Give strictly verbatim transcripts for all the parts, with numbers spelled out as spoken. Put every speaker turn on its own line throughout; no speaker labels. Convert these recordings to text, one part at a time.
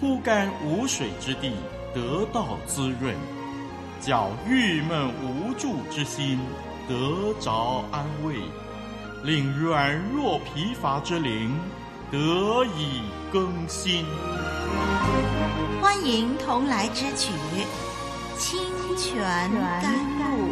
枯干无水之地得到滋润，叫郁闷无助之心得着安慰，令软弱疲乏之灵得以更新。
欢迎同来之曲《清泉甘露》。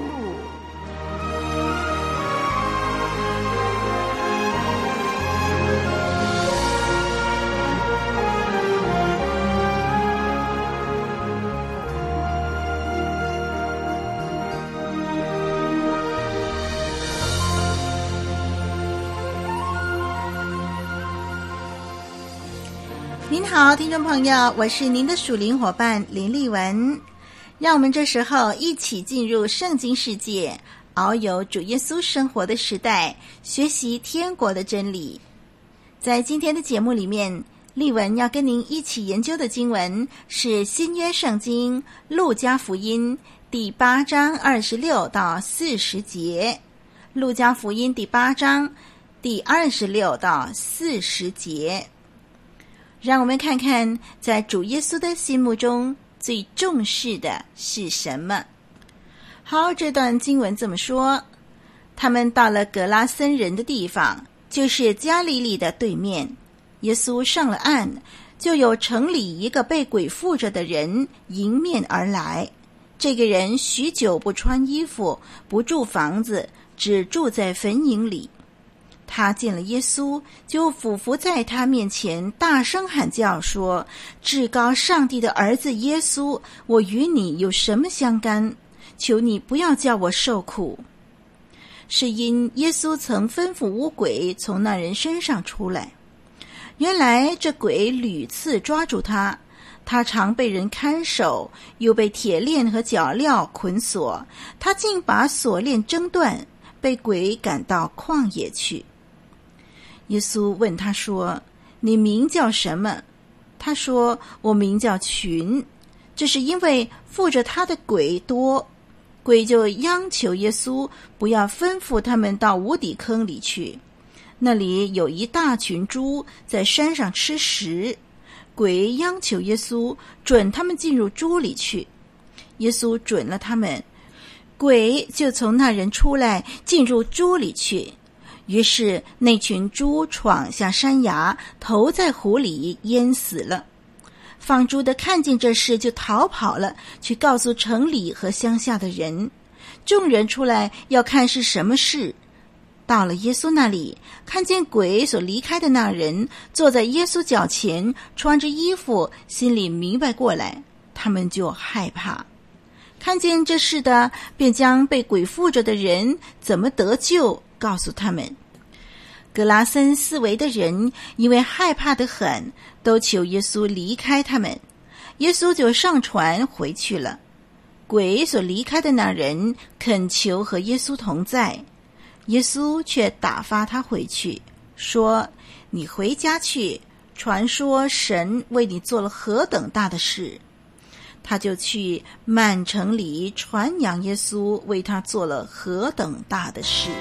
您好，听众朋友，我是您的属灵伙伴林丽文。让我们这时候一起进入圣经世界，遨游主耶稣生活的时代，学习天国的真理。在今天的节目里面，丽文要跟您一起研究的经文是新约圣经路加福音第八章二十六到四十节。路加福音第八章第二十六到四十节。让我们看看在主耶稣的心目中最重视的是什么。好，这段经文这么说：他们到了格拉森人的地方，就是加利利的对面。耶稣上了岸，就有城里一个被鬼附着的人迎面而来。这个人许久不穿衣服，不住房子，只住在坟茔里。他见了耶稣，就俯伏在他面前，大声喊叫说：至高上帝的儿子耶稣，我与你有什么相干？求你不要叫我受苦。是因耶稣曾吩咐污鬼从那人身上出来。原来这鬼屡次抓住他，他常被人看守，又被铁链和脚镣捆锁，他竟把锁链挣断，被鬼赶到旷野去。耶稣问他说：你名叫什么？他说：我名叫群。这是因为附着他的鬼多。鬼就央求耶稣不要吩咐他们到无底坑里去，那里有一大群猪在山上吃食。鬼央求耶稣准他们进入猪里去，耶稣准了他们，鬼就从那人出来进入猪里去。于是那群猪闯下山崖，投在湖里，淹死了。放猪的看见这事，就逃跑了，去告诉城里和乡下的人。众人出来要看是什么事。到了耶稣那里，看见鬼所离开的那人坐在耶稣脚前，穿着衣服，心里明白过来，他们就害怕。看见这事的，便将被鬼附着的人怎么得救告诉他们。格拉森四围的人因为害怕得很，都求耶稣离开他们。耶稣就上船回去了。鬼所离开的那人恳求和耶稣同在，耶稣却打发他回去，说：你回家去，传说神为你做了何等大的事。他就去满城里传扬耶稣为他做了何等大的事。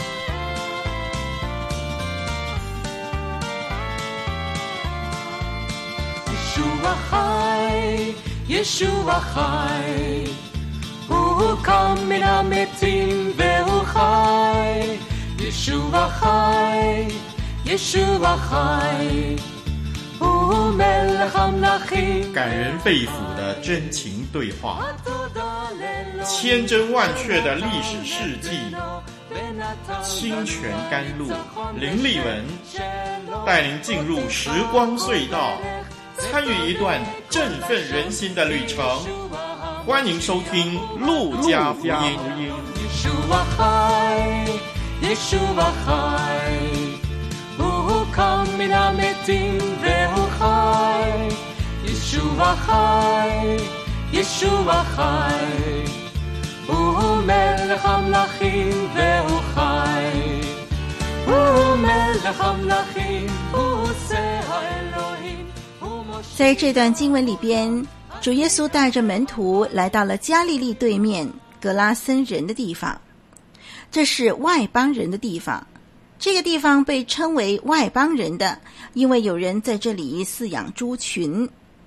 ישוע חי, ישוע חי, הוא קם מן המתים והוא חי. ישוע חי, ישוע חי, הוא מלך המלכים.
感人肺腑的真情对话，千真万确的历史事迹，清泉甘露，林丽文带您进入时光隧道，参与一段振奋人心的旅程。欢迎收听路加福音。
ישוע חי, ישוע חי, הוא קם מן המתים והוא חי. ישוע חי, ישוע חי, הוא מלך המלכים והוא חי. הוא מלך המלכים, הוא עושה האלוהים.
在这段经文里边，主耶稣带着门徒来到了加利利对面格拉森人的地方，这是外邦人的地方。这个地方被称为外邦人的，因为有人在这里饲养猪群。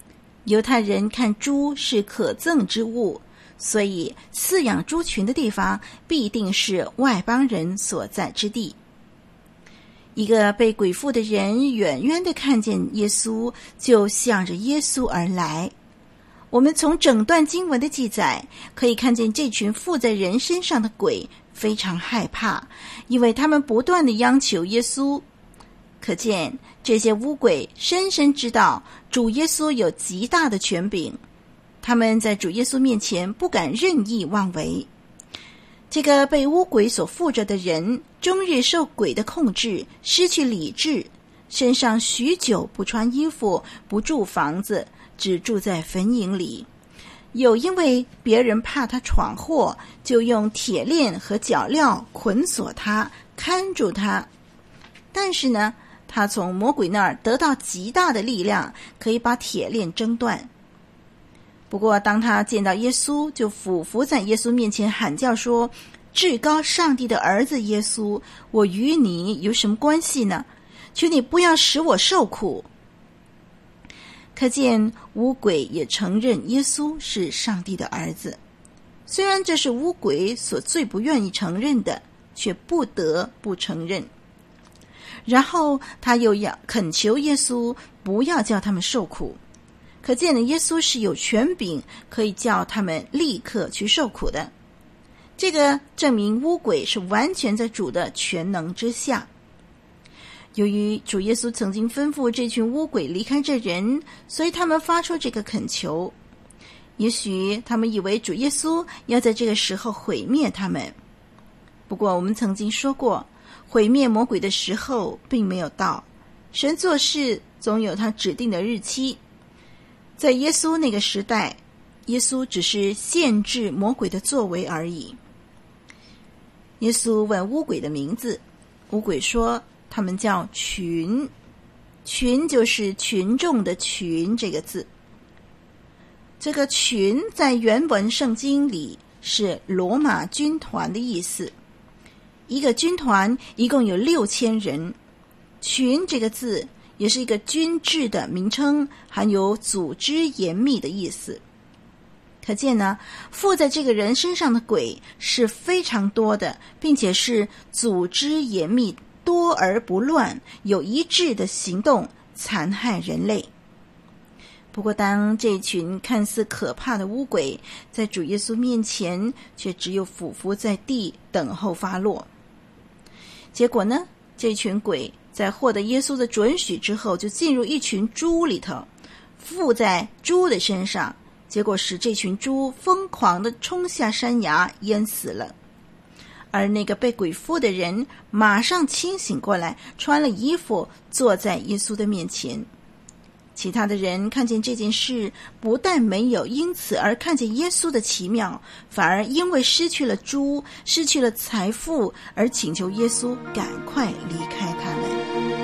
犹太人看猪是可憎之物，所以饲养猪群的地方必定是外邦人所在之地。一个被鬼附的人远远地看见耶稣，就向着耶稣而来。我们从整段经文的记载可以看见，这群附在人身上的鬼非常害怕，因为他们不断地央求耶稣。可见这些污鬼深深知道主耶稣有极大的权柄，他们在主耶稣面前不敢任意妄为。这个被污鬼所附着的人，终日受鬼的控制，失去理智，身上许久不穿衣服，不住房子，只住在坟茔里。有因为别人怕他闯祸，就用铁链和脚镣捆锁他，看住他。但是呢，他从魔鬼那儿得到极大的力量，可以把铁链挣断。不过当他见到耶稣，就俯伏在耶稣面前喊叫说：至高上帝的儿子耶稣，我与你有什么关系呢？求你不要使我受苦。可见污鬼也承认耶稣是上帝的儿子，虽然这是污鬼所最不愿意承认的，却不得不承认。然后他又要恳求耶稣不要叫他们受苦，可见呢，耶稣是有权柄可以叫他们立刻去受苦的。这个证明污鬼是完全在主的全能之下。由于主耶稣曾经吩咐这群污鬼离开这人，所以他们发出这个恳求。也许他们以为主耶稣要在这个时候毁灭他们。不过我们曾经说过，毁灭魔鬼的时候并没有到，神做事总有他指定的日期。在耶稣那个时代，耶稣只是限制魔鬼的作为而已。耶稣问污鬼的名字，污鬼说他们叫群，群就是群众的群这个字。这个群在原文圣经里是罗马军团的意思，一个军团一共有六千人。群这个字也是一个军制的名称，含有组织严密的意思。可见呢，附在这个人身上的鬼是非常多的，并且是组织严密，多而不乱，有一致的行动，残害人类。不过当这群看似可怕的污鬼在主耶稣面前，却只有俯伏在地等候发落。结果呢，这群鬼在获得耶稣的准许之后，就进入一群猪里头，附在猪的身上，结果使这群猪疯狂地冲下山崖，淹死了。而那个被鬼附的人马上清醒过来，穿了衣服，坐在耶稣的面前。其他的人看见这件事，不但没有因此而看见耶稣的奇妙，反而因为失去了猪，失去了财富，而请求耶稣赶快离开他们。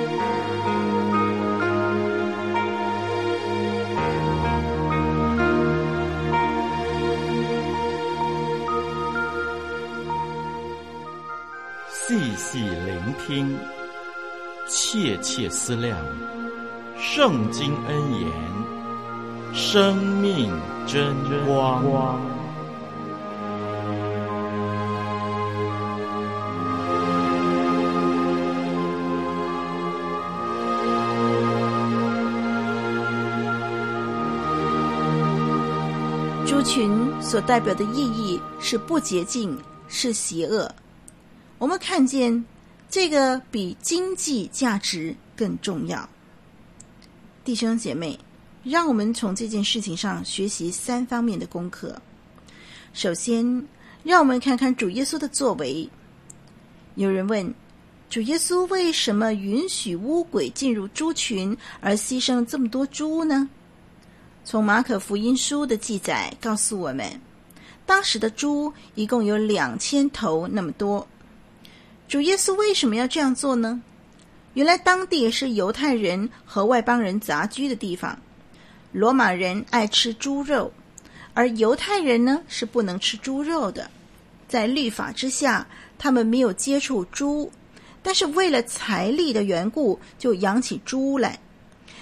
细细聆听，切切思量，圣经恩言，生命真光。
猪群所代表的意义是不洁净，是邪恶。我们看见这个比经济价值更重要。弟兄姐妹，让我们从这件事情上学习三方面的功课。首先，让我们看看主耶稣的作为。有人问，主耶稣为什么允许污鬼进入猪群，而牺牲这么多猪呢？从马可福音书的记载告诉我们，当时的猪一共有两千头那么多。主耶稣为什么要这样做呢？原来当地是犹太人和外邦人杂居的地方，罗马人爱吃猪肉，而犹太人呢是不能吃猪肉的。在律法之下，他们没有接触猪，但是为了财力的缘故，就养起猪来。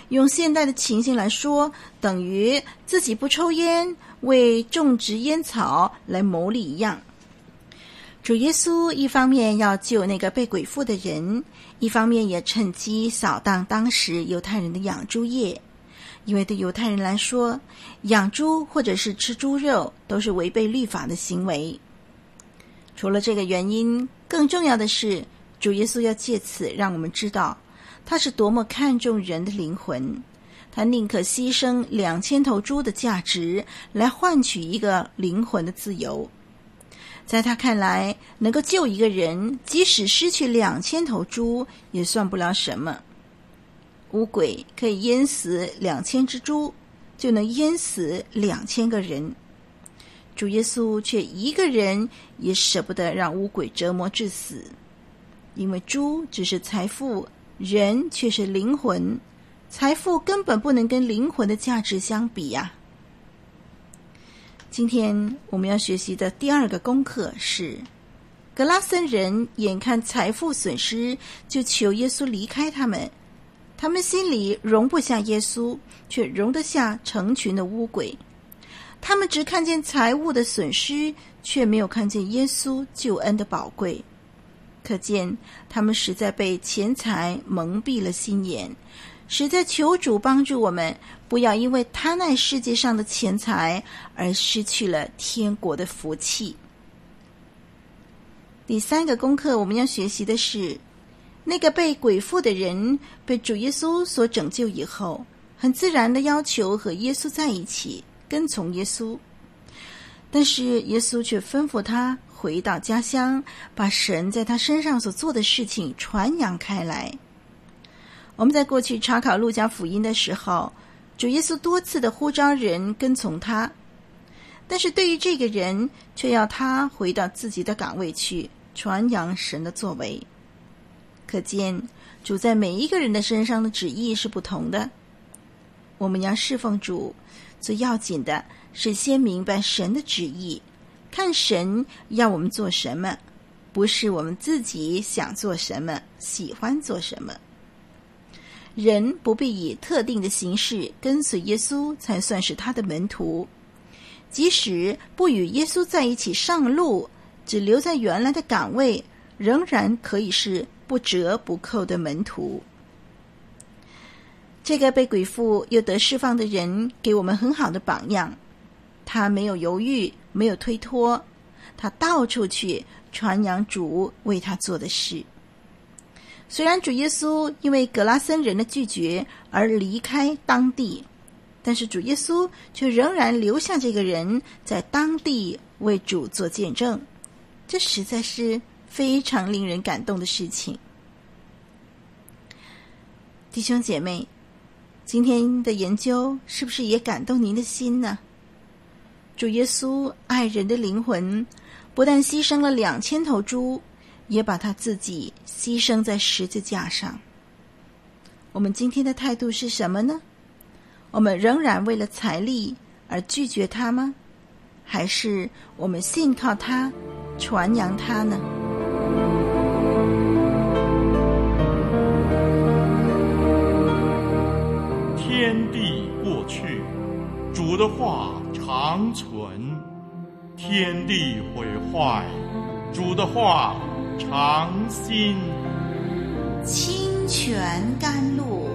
用现代的情形来说，等于自己不抽烟，为种植烟草来牟利一样。主耶稣一方面要救那个被鬼附的人，一方面也趁机扫荡当时犹太人的养猪业。因为对犹太人来说，养猪或者是吃猪肉都是违背律法的行为。除了这个原因，更重要的是，主耶稣要借此让我们知道，他是多么看重人的灵魂。他宁可牺牲两千头猪的价值，来换取一个灵魂的自由。在他看来，能够救一个人，即使失去两千头猪，也算不了什么。污鬼可以淹死两千只猪，就能淹死两千个人。主耶稣却一个人也舍不得让污鬼折磨致死，因为猪只是财富，人却是灵魂，财富根本不能跟灵魂的价值相比呀、啊。今天我们要学习的第二个功课是，格拉森人眼看财富损失，就求耶稣离开他们。他们心里容不下耶稣，却容得下成群的污鬼。他们只看见财物的损失，却没有看见耶稣救恩的宝贵。可见他们实在被钱财蒙蔽了心眼，实在求主帮助我们，不要因为贪爱世界上的钱财而失去了天国的福气。第三个功课我们要学习的是，那个被鬼附的人被主耶稣所拯救以后，很自然的要求和耶稣在一起，跟从耶稣。但是耶稣却吩咐他回到家乡，把神在他身上所做的事情传扬开来。我们在过去查考路加福音的时候，主耶稣多次的呼召人跟从他，但是对于这个人，却要他回到自己的岗位去，传扬神的作为。可见主在每一个人的身上的旨意是不同的。我们要侍奉主，最要紧的是先明白神的旨意，看神要我们做什么，不是我们自己想做什么，喜欢做什么。人不必以特定的形式跟随耶稣才算是他的门徒，即使不与耶稣在一起上路，只留在原来的岗位，仍然可以是不折不扣的门徒。这个被鬼附又得释放的人给我们很好的榜样，他没有犹豫，没有推脱，他到处去传扬主为他做的事。虽然主耶稣因为格拉森人的拒绝而离开当地，但是主耶稣却仍然留下这个人在当地为主做见证，这实在是非常令人感动的事情。弟兄姐妹，今天的研究是不是也感动您的心呢？主耶稣爱人的灵魂，不但牺牲了两千头猪，也把他自己牺牲在十字架上。我们今天的态度是什么呢？我们仍然为了财力而拒绝他吗？还是我们信靠他，传扬他呢？
天地过去，主的话长存；天地毁坏，主的话常新。
清泉甘露，